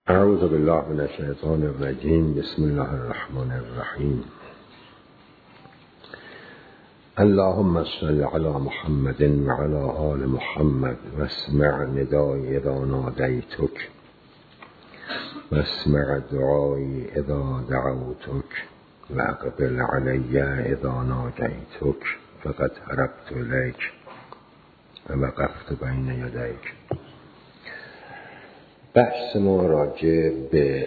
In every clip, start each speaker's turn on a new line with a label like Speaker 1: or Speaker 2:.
Speaker 1: اعوذ بالله من الشیطان الرجیم. بسم الله الرحمن الرحیم. اللهم صل علی محمد و علی آل محمد واسمع ندای اذا نادیتک واسمع دعای اذا دعوتک واقبل علی اذا ناجیتک فقد هربت الیک و وقفت بین یدیک. بحث ما راجع به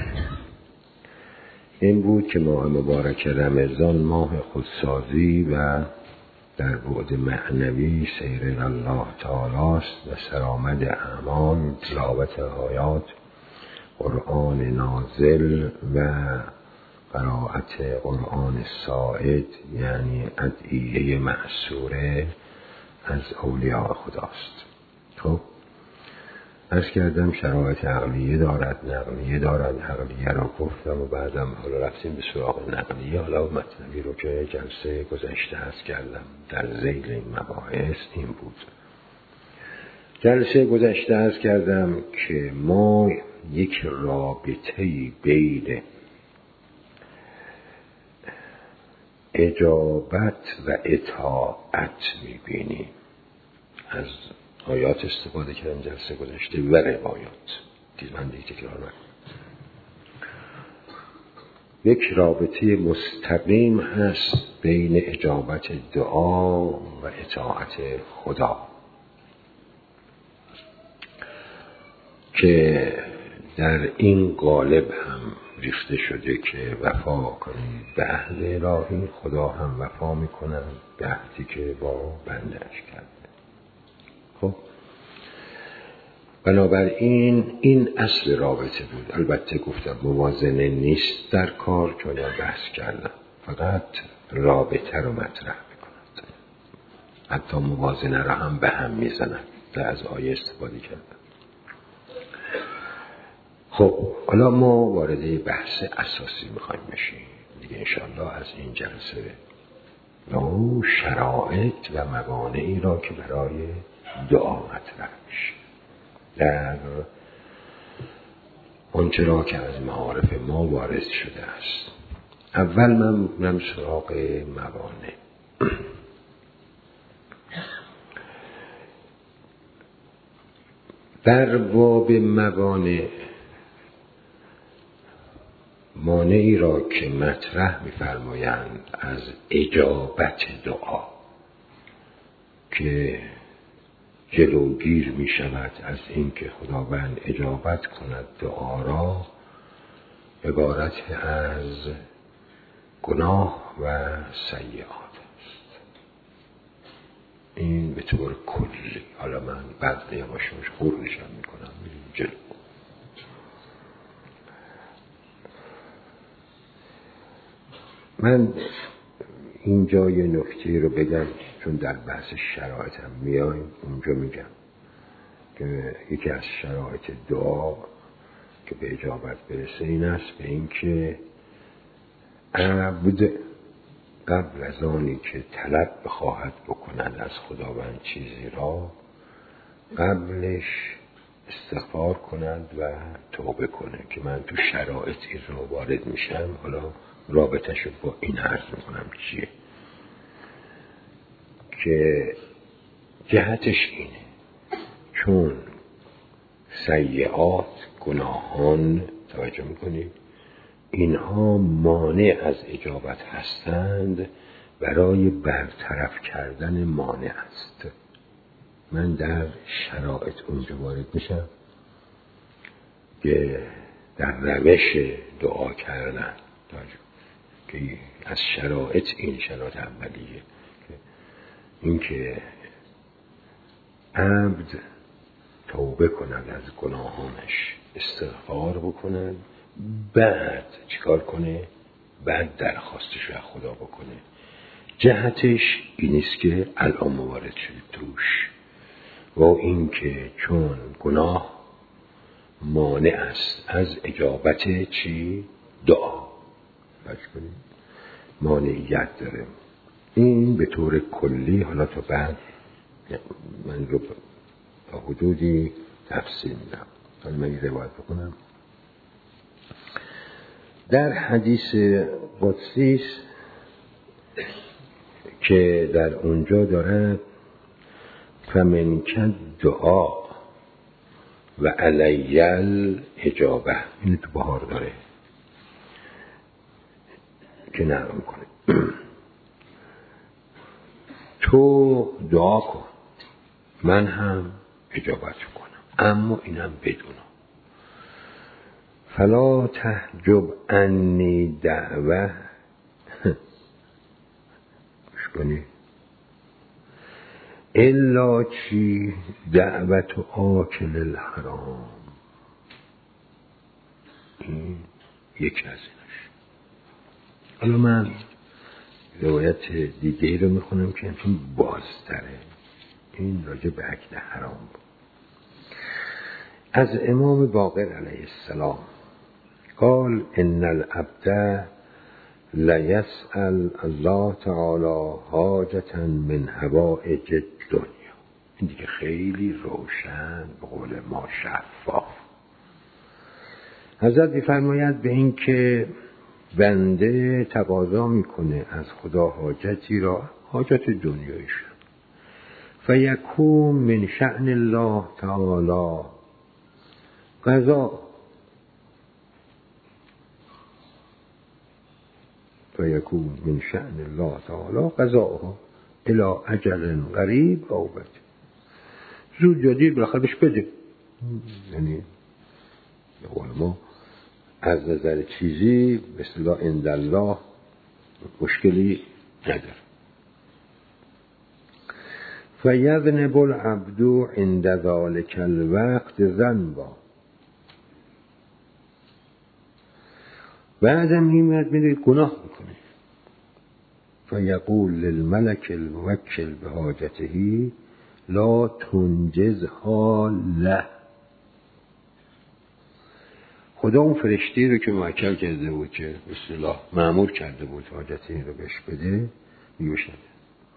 Speaker 1: این بود که ماه مبارک رمضان ماه خودسازی و در بعد معنوی سیر الله تعالی است و سرآمد اعمال، تلاوت آیات قرآن نازل و قرائت قرآن ساعد، یعنی ادعیه مأثوره از اولیاء خداست. خب عرض کردم شرایط عقلیه دارد، نقلیه دارد. عقلیه را گفتم و بعدم حالا رفتیم به سراغ نقلیه. حالا مطلبی رو که جلسه گذشته عرض کردم در ذیل این مباحث این بود. جلسه گذشته عرض کردم که ما یک رابطه‌ای بین اجابت و اطاعت می‌بینیم. از آیات استفاده کردم جلسه گذشته و روایات. من دیگه تکرار نکنم. یک رابطه مستقیم هست بین اجابت دعا و اطاعت خدا که در این قالب هم ریخته شده که وفا کنید به عهد الهی، خدا هم وفا میکنن به عهدی که با بنده‌اش کرد. خب بنابراین این اصل رابطه بود. البته گفتم موازنه نیست در کار، چون بحث کردم فقط رابطه رو مطرح میکند، حتی موازنه رو هم به هم میزنند. در از آیه استفاده کردم. خب حالا ما وارد بحث اساسی میخوایم بشیم دیگه انشاءالله از این جلسه، و شرایط و موانعی را که برای دعا مطرح میشه در آنچه را که از معارف ما وارد شده است. اول من میرم سراغ موانع. در باب موانع، مانعی را که مطرح می‌فرمایند از اجابت دعا که جلوگیر می شود از این که خداوند اجابت کند دعا را، عبارت از گناه و سیئات است. این به طور کلی. حالا من بعد یواشاش خورشم می کنم میریم جلو. من اینجا یه نکته رو بگم، چون در بحث شرایط هم میایم اونجا میگم که یکی از شرایط دعا که به اجابت برسه این است به این که عبد قبل از آنی که طلب بخواهد بکند از خداوند چیزی را، قبلش استغفار کند و توبه کنه که من تو شرایطی رو وارد میشم. حالا رابطه‌شو با این عرض میکنم چیه که جهتش اینه، چون سیئات، گناهان، توجه میکنید، اینها مانع از اجابت هستند، برای برطرف کردن مانع است. من در شرایط اونجا وارد میشم که در روش دعا کردن که از شرایط این شرایط اولیه، این که عبد توبه کند از گناهانش، استغفار بکند، بعد چیکار کنه؟ بعد درخواستش رو خدا بکنه. جهتش اینیست که الان موارد شده توش، و این که چون گناه مانع است از اجابت چی؟ دعا. باش کنید مانعیت داره. این به طور کلی. حالا تا بعد من رو تا حدودی تفصیل میدم. حالا من روایت بکنم در حدیث قدسی است که در اونجا دارد فمن دعا و علی الاجابه، این تو بهار داره که نرم کنه تو دعا کن من هم اجابت کنم، اما اینم بدونم فلا تحجب عنی دعوه کنی الا چی دعوت آکل الحرام. این یکی از ایناش. حالا من روایت دیگه رو میخونم که این بازتره، این راجع به اکل حرام بود. از امام باقر علیه السلام قال ان العبد لیسأل الله تعالی حاجة من حوائج الدنیا. این دیگه خیلی روشن، به قول ما شفاف. حضرت می‌فرماید به این که بنده تقاضا میکنه از خدا حاجتی را، حاجت دنیایش، فیکون من شأن الله تعالی قضا، فیکون من شأن الله تعالی قضاءها الی اجل قریب او بعید. زود یا دیر بالاخره بهش بده. یعنی به قول ما از نظر چیزی به اصطلاح عند الله مشکلی نداره. فیذنب العبد عند ذلک الوقت ذنبا. بعدم این میره گناه میکنه. فیقول للملک الموکل بحاجته لا تنجزها له. خدا اون فرشته رو که موکل کرده بود که به اصطلاح مأمور کرده بود حاجتی رو بهش بده، میگوش نده.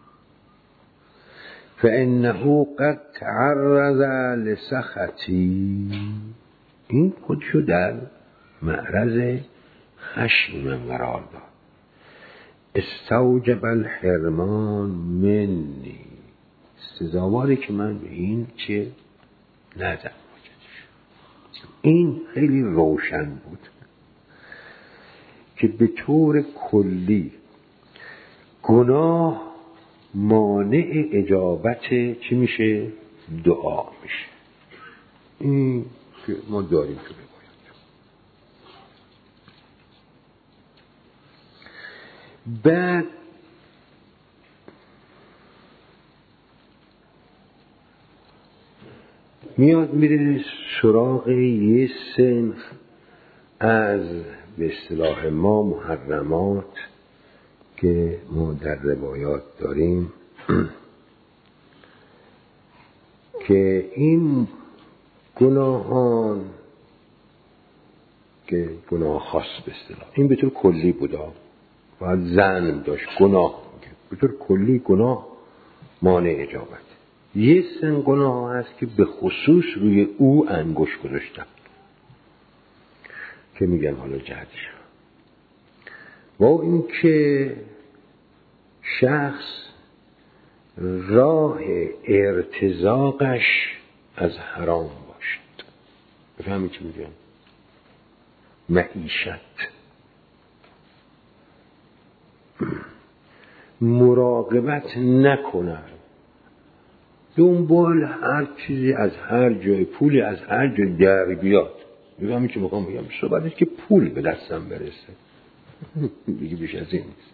Speaker 1: فانه قد تعرض لسخطی. این خودشو در معرض خشم من قرار داد. استوجب الحرمان منی. سزاواری که من به این چه ندم. این خیلی روشن بود که به طور کلی گناه مانع اجابت چی میشه؟ دعا میشه. این که ما داریم تو بگوید. بعد میاد میره سراغ یه صنف از به اصطلاح ما محرمات که ما در روایات داریم که این گناهان که گناه خاص به اصطلاح این به طور کلی بودا باید زن داشت گناه به طور کلی گناه مانع اجابت. یه سن گناه هست که به خصوص روی او انگشت گذاشتن که میگن حالا جهتش و این که شخص راه ارتزاقش از حرام باشد. بفهمی چی میگن؟ معیشت، مراقبت نکنه، دنبال هر چیزی از هر جای، پولی از هر جای در بیاد. بفهمی چی میخوام بگم؟ صحبتش که پول به دستم برسه دیگه بیش از این نیست.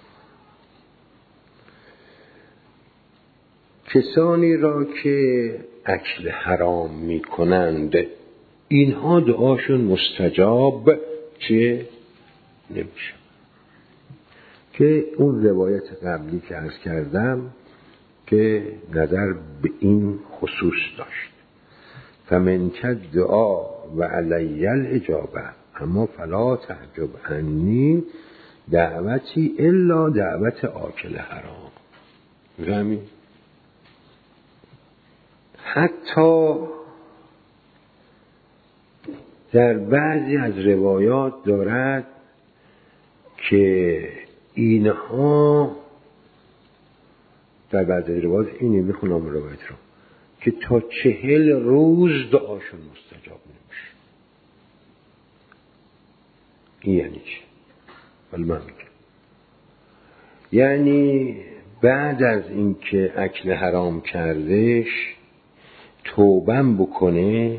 Speaker 1: کسانی را که اکل حرام میکنند اینها دعاشون مستجاب چه نمیشه. که اون روایت قبلی که عرض کردم که نظر به این خصوص داشت فمن دعا و علی الاجابه اما فلا تعجب عنی دعوتی الا دعوت آکل حرام. فهمی؟ حتی در بعضی از روایات دارد که اینها در بعض روایات اینی میخونم روایت رو که تا 40 روز دعاشون مستجاب نمیشه. این یعنی چی؟ حالا من میگم یعنی بعد از اینکه اکل حرام کردش توبه بکنه،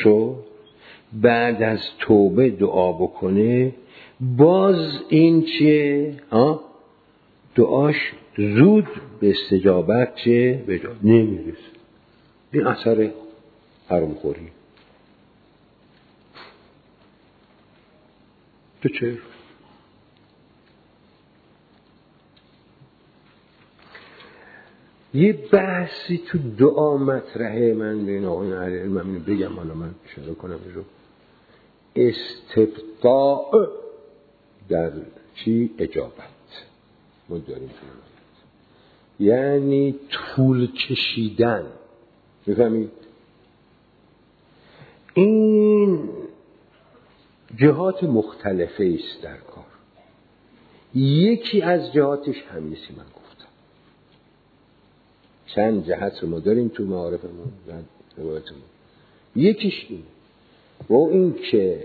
Speaker 1: بعد از توبه دعا بکنه، باز این چیه؟ دعاش زود به استجابت چه؟ به جا نمیرسه. این اثر حرام خوری. تو چه؟ یه بحثی تو دعا مطرحه. من به این آقای علم من بگم، حالا من اشاره کنم این رو. استبطاء در چی؟ اجابت. ما داریم یعنی طول کشیدن. میفهمید؟ این جهات مختلفه است در کار. یکی از جهاتش همیشه من گفتم. چند جهت رو ما داریم تو معارفمون و روایتمون. یکیش این و این که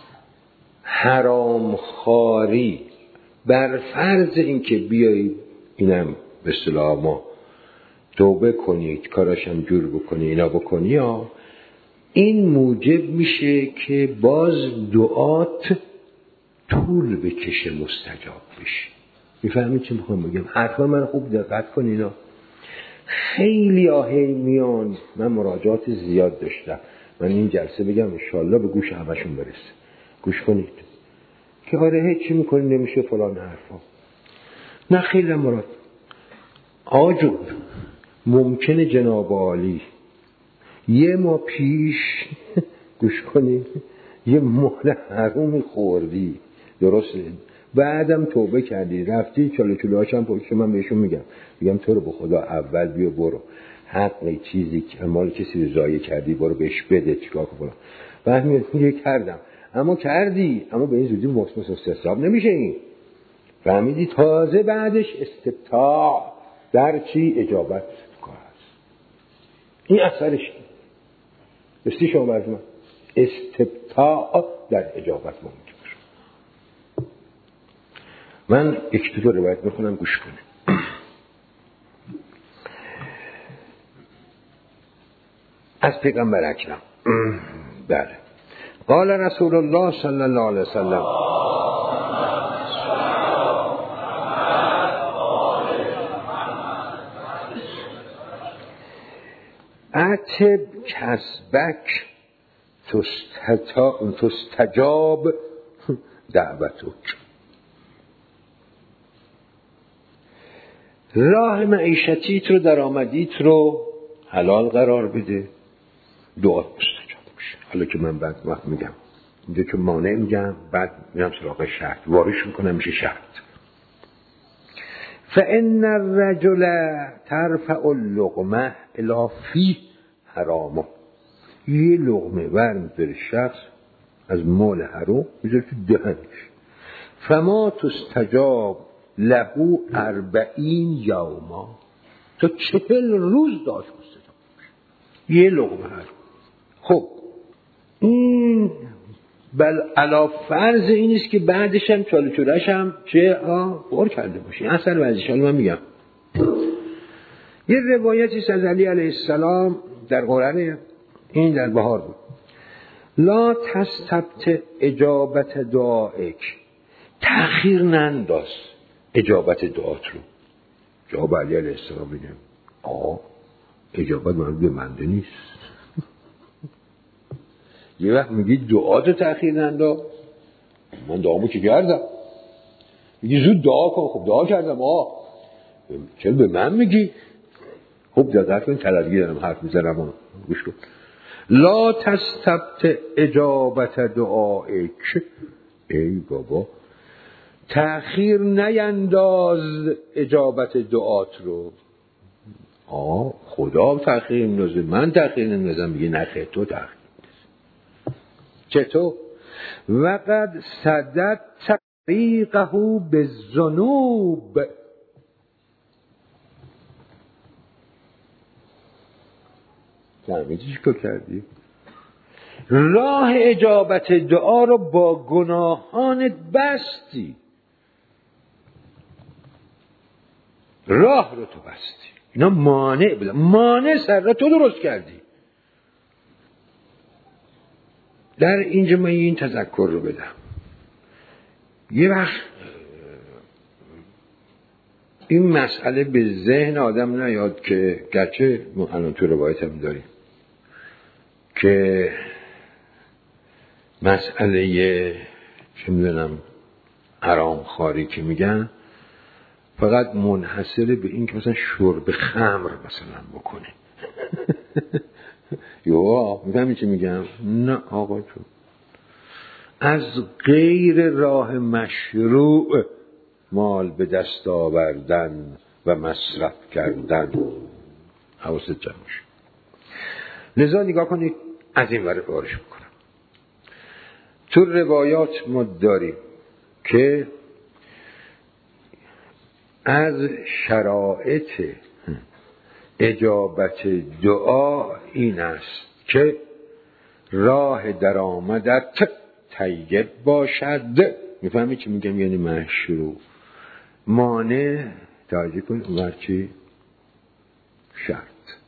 Speaker 1: حرام خواری بر فرض این که بیایی اینم به اصطلاح ما توبه کنید، کاراشم جور بکنی، اینا بکنی، یا این موجب میشه که باز دعات طول بکشه، مستجاب بشه. میفهمید چی میخوام بگم؟ حتما من خوب دقت کن. اینا خیلی آهی میان. من مراجعات زیاد داشتم. من این جلسه بگم انشالله به گوش همشون برسه. گوش کنید که آره هیچی میکنی نمیشه فلان حرفا. نه خیلی مراد آجون ممکنه جناب عالی یه ما پیش گوش کنید یه مهر حرومی خوردی، درسته؟ بعدم توبه کردی، رفتی چالوچلوهاش هم پشت من بهشون میگم تو رو به خدا اول بیا برو حق چیزی که مال کسی رو ضایع کردی برو بهش بده، چیکار کنم. بعد میگه کردم. اما کردی، اما به این زودی مصمص استصحاب نمیشه. این فهمیدی؟ تازه بعدش استبطاء در چی؟ اجابت کار هست. این اثرش بستی شما برز من استبطاء در اجابت ممکن شد. من یک دو روایت میخونم گوش کنه. از پیغمبر اکرم بله قال رسول الله صلی الله علیه وسلم اتب کسبک تستجاب دعوتک. راه معیشتیت رو، درآمدیت رو حلال قرار بده، دعات مستجاب میشه. حالا که من بعد وقت میگم اینجا که مانع میگم، بعد میرم سراغ شرط وارش میکنم میشه شرط. فإن الرجل ترفع اللقمه الی فیه حرامه. یه لقمه برمی‌داره شخص از مال حرام میذاره تو دهنش. فما تستجاب له 40 یوما. تا 40 روز داشت مستجاب میشه یه لقمه حرام. خب این علا فرض این است که بعدش هم چاله چورش هم چه بار کرده باشه. اصلا وزیش حالا من میگم یه روایتی از علی علیه السلام در قرآن، این در بهار بود. لا تستبط اجابت دعائک. تأخیر ننداز اجابت دعات رو. جواب علی علیه السلام بگم اجابت مربوط به بنده نیست. یه وقت میگی دعات رو تأخیر ننداز، من دعامو که کردم. میگی زود دعا کن. خب دعا کردم چرا به من میگی؟ خب دقیق کن، طلبگی دارم حرف میزنم گوش کن. لا تستبط اجابت دعائک. ای بابا تأخیر نینداز اجابت دعات رو. خدا تأخیر میندازه، من تأخیر نمیندازم. میگه نخیر تو تأخیر میندازی. چطور؟ وقد صدت طریقه بالذنوب. فهمیدی چیکار کردی؟ راه اجابت دعا رو با گناهانت بستی، راه رو تو بستی، اینا مانع بودن، مانع سر رو تو درست کردی. در اینجا من این تذکر رو بدم، یه وقت این مسئله به ذهن آدم نیاد که گرچه ما الان تو روایت هم داریم که مسئله چه میدونم حرام خواری که میگن فقط منحصر به این که مثلا شرب خمر مثلا بکنه. یا میفهمی چی میگم؟ نه آقا جون، از غیر راه مشروع مال به دست آوردن و مصرف کردن حواست جمع شد. لذا نگاه کنید، از این ور بارش میکنم. تو روایات ما داریم که از شرایط اجابت دعا این است که راه درآمدت طیب باشد. میفهمی چی میگم؟ یعنی مشروع. مانع توجه کن اونور چی؟ شرط.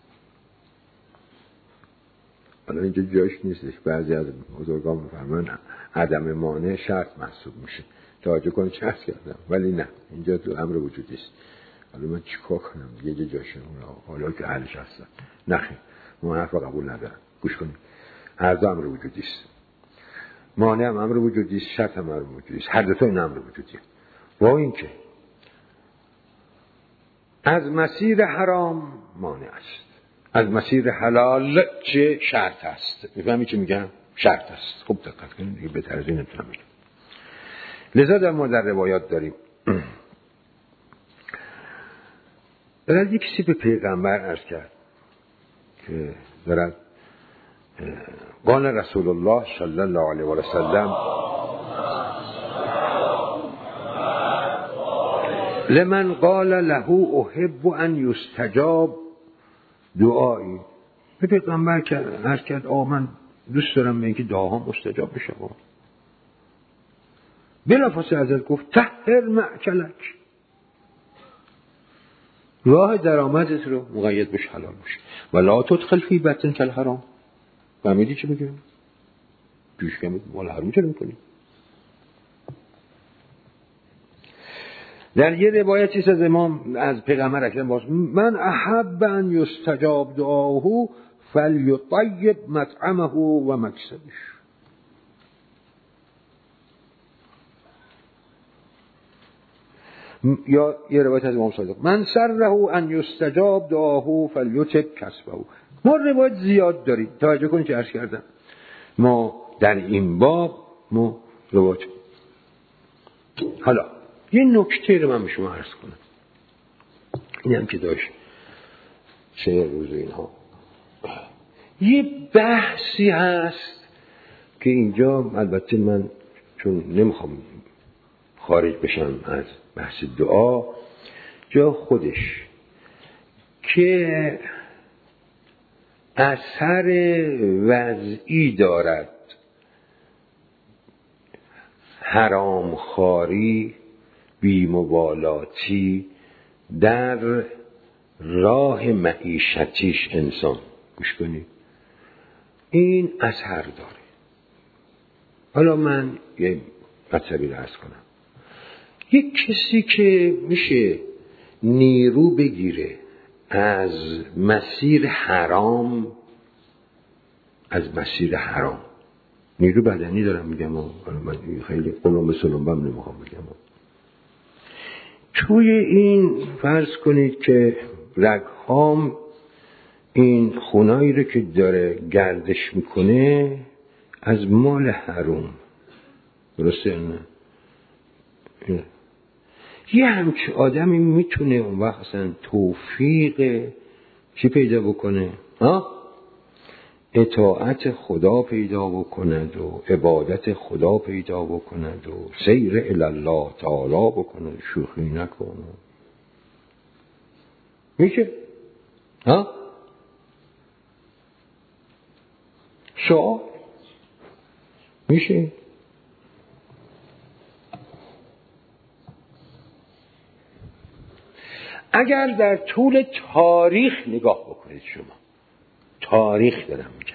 Speaker 1: حالا اینجا جاش نیستش، بعضی از بزرگان میفرمان عدم مانع شرط محسوب میشه. توجه کن چه عرض کردم، ولی نه، اینجا تو امر وجودی است. حالا من چیکار کنم؟ یه جا جاشه حالا که اهلش هستن. نخیر، ما حرف قبول ندارم. گوش کنید، هر دو امر وجودی است. مانع هم امر وجودی است، شرط هم امر وجودی است. هر دو تا این امر وجودیه. با این که از مسیر حرام مانع است، از مسیر حلال چه شرط است. میفهمی چی میگم؟ شرط است. خوب دقت کنید دیگه، بهتر از این نمیتونم بگم. لذا در ما در روایات داریم دارد یک کسی به پیغمبر عرض کرد که دارد قال رسول الله صلی الله علیه و سلم لمن قال له احب ان یستجاب دعایی. به پیغمبر عرض کرد من دوست دارم به اینکه دعاها مستجاب بشه. بلافاصله حضرت گفت طهر مأکلک، راه درآمدت رو مقید بش حلال باشه، ولا تدخل فی بطن کل حرام. فهمیدی چی میگم؟ پیش کمی مال حرام چرا میکنی؟ در یه روایتی از امام از پیغمبر اکرم باز من احب ان یستجاب دعاه فلیطیب مطعمه و مکسبش. یا یه روایت از امام صادق من سره ان یستجاب دعاه فلیطب کسبه. ما روایت زیاد داریم. توجه کنید چه عرض کردم، ما در این باب ما روایت. حالا یه نکته رو من به شما عرض کنم، این هم که داشت چه روز اینها یه بحثی هست که اینجا البته من چون نمیخوام خارج بشم از بحث دعا، جا خودش که اثر وضعی دارد حرام خواری، بی‌مبالاتی در راه معیشتیش انسان. گوش کنید، این اثر داره. حالا من یه مطلبی رو عرض کنم. یک کسی که میشه نیرو بگیره از مسیر حرام، از مسیر حرام، نیرو بدنی دارم میگم، من خیلی قلم به سلمبم نمیخوام بگم، توی این فرض کنید که رگهام این خونایی رو که داره گردش میکنه از مال حرام، درسته نه؟ یه همچه آدمی میتونه اون وقت اصلا توفیق چی پیدا بکنه؟ اطاعت خدا پیدا بکند و عبادت خدا پیدا بکند و سیر الی الله تعالی بکند. شوخی نکن. میشه؟ ها؟ سوال میشه؟ اگر در طول تاریخ نگاه بکنید، شما تاریخ دارم میگم،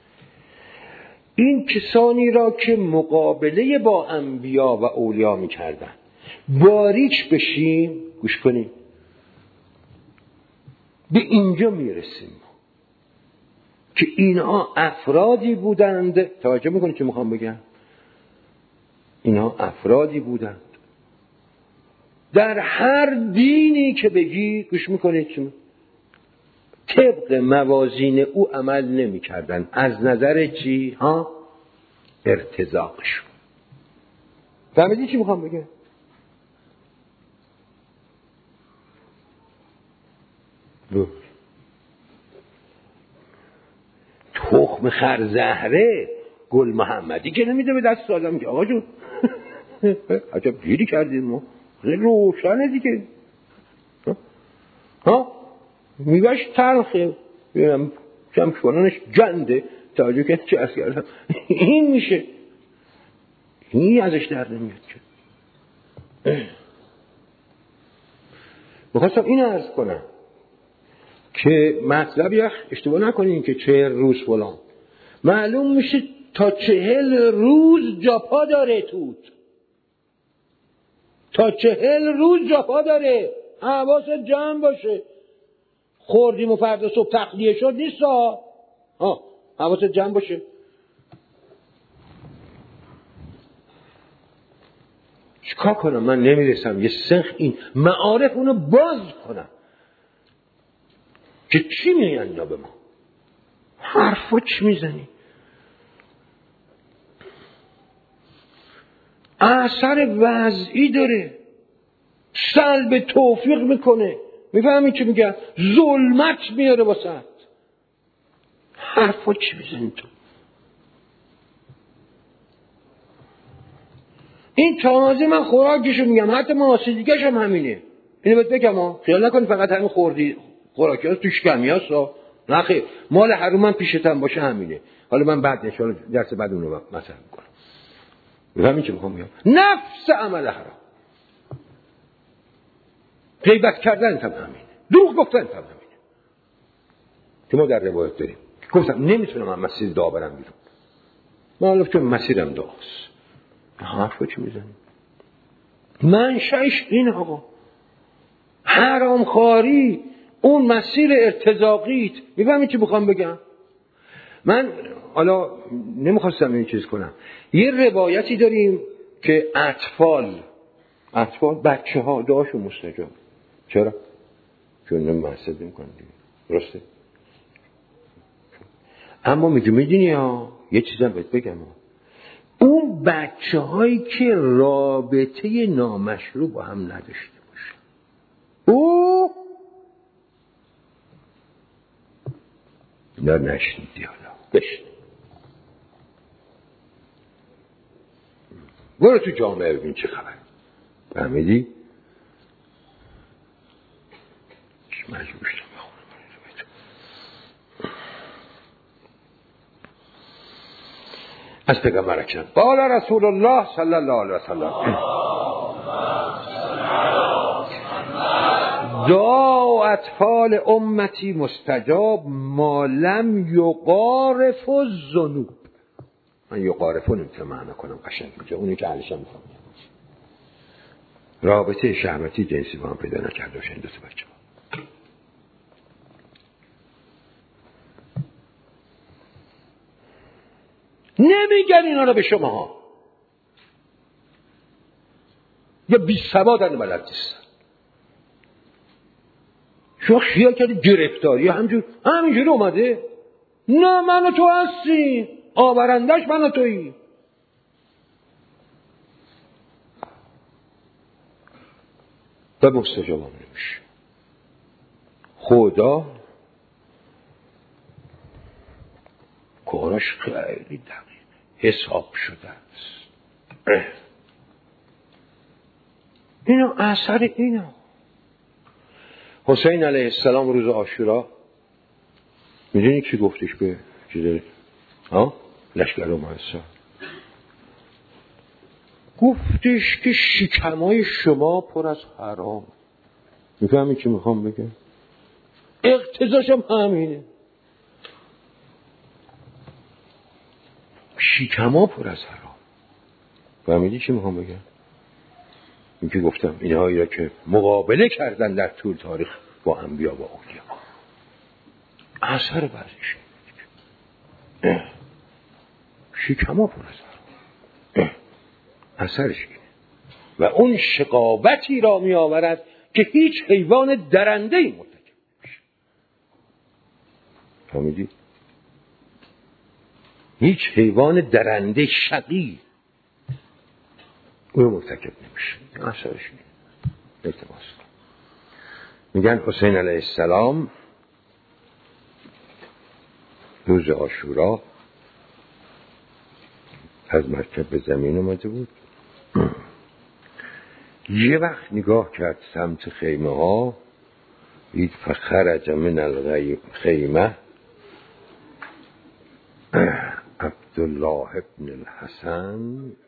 Speaker 1: این کسانی را که مقابله با انبیا و اولیا میکردن باریک بشیم، گوش کنیم، به اینجا میرسیم که اینها افرادی بودند. توجه میکنید چه میخوام بگم؟ اینها افرادی بودند در هر دینی که بگی، گوش میکنید چه، طبق موازین او عمل نمی کردن. از نظر چی؟ ها؟ ارتزاقشون. فهمیدی چی میخوام بگم؟ تخم خرزهره گل محمدی که نمیده به دست آدم که آقا جون عجب گیری کردیم ما، خیلی روشنه دیگه. ها؟ میوهش تلخه، چمشوانانش جنده، توجه که چه از کردم این میشه، این ازش در نمیاد که. میخواستم این عرض کنم که مطلبی اشتباه نکنین که 40 روز فلان، معلوم میشه تا 40 روز جاپا داره توت، تا 40 روز جاپا داره. حواست جمع باشه. خوردیم و فردا صبح تخلیه شد نیست ها، حواست جمع باشه. چیکار کنم؟ من نمیرسم یه سنخ این معارف اونو باز کنم که چی میگن اینا به ما، حرفا چی میزنی، اثر وضعی داره، سلب توفیق میکنه. میفهمی چی میگم؟ ظلمت میاره واسط. حرفا چی میزنی تو؟ این تازه من خوراکشو میگم، حتی محاسدیگش هم همینه. اینو بهت بگم خیال نکنی فقط همین خوراکی ها توش کمی هست. نه خیر، مال حروم من پیشتم باشه همینه. حالا من بعد انشاءالله درس بعد اونو مطرح میکنم. بفهمی چی میخوام بگم؟ نفس عمل حرام، غیبت کردن هم همینه، دروغ گفتن هم همینه که ما در روایت داریم. گفتم نمیتونم من مسیر دعا برم بیرون، من حالا چون مسیرم دعاست. حرفا چی میزنی؟ منشأش این آقا حرام خاری، اون مسیر ارتزاقیت. میفهمی چی بخوام بگم؟ من حالا نمیخواستم این چیز کنم. یه روایتی داریم که اطفال بچه ها دعاشون مستجاب. چرا؟ چون نمحسد میکنن دیگه، درسته؟ اما میدونی ها، یه چیزم بهت بگم اون بچه هایی که رابطه نامشروع با هم نداشته باشن، او اینا نشنیدی، حالا بشنید، برو تو جامعه ببین چه خبر. فهمیدی؟ مجبور شدم بخونم. از پیغمبر اکرم قال رسول الله صلی الله علیه وسلم دعا اطفال امتی مستجاب ما لم یقارف الذنوب. من یقارفو نمیتونم معنی کنم قشنگ میگه، اونی که علشم میفهمم رابطه شهوتی جنسی با هم پیدا نکرده باشه این دو تا بچه. نمیگن اینا رو به شما ها، یا بی سوادن بلد نیستن. شما خیال کردی گرفتاری همینجوری اومده؟ نه، من و تو هستی، آورندش من و تویی. و مستجاب هم نمیشه. خدا کاراش خیلی دقیق حساب شده است. اینا اثر اینا. حسین علیه السلام روز عاشورا میدونی چی گفتش به چیزه لشکر مؤسسه؟ گفتش که شکمای شما پر از حرام. میفهمی چی میخوام بگم؟ اقتضاشم همینه. شکما پر از حرام. فهمیدی چی میخوام بگم؟ این که گفتم اینهایی را که مقابله کردن در طول تاریخ با انبیا و اولیا اثر ورزش شکما پر از حرام. اثرش اینه و اون شقاوتی را می آورد که هیچ حیوان درنده‌ای مرتکب نمیشه. فهمیدی؟ هیچ حیوان درنده شقی اون مرتکب نمیشه. اثرش اینه. التماس میگن حسین علیه السلام روز عاشورا از مرکب به زمین اومده بود. یه وقت نگاه کرد سمت خیمه ها، دید فخرج من الخیمه عبدالله ابن الحسن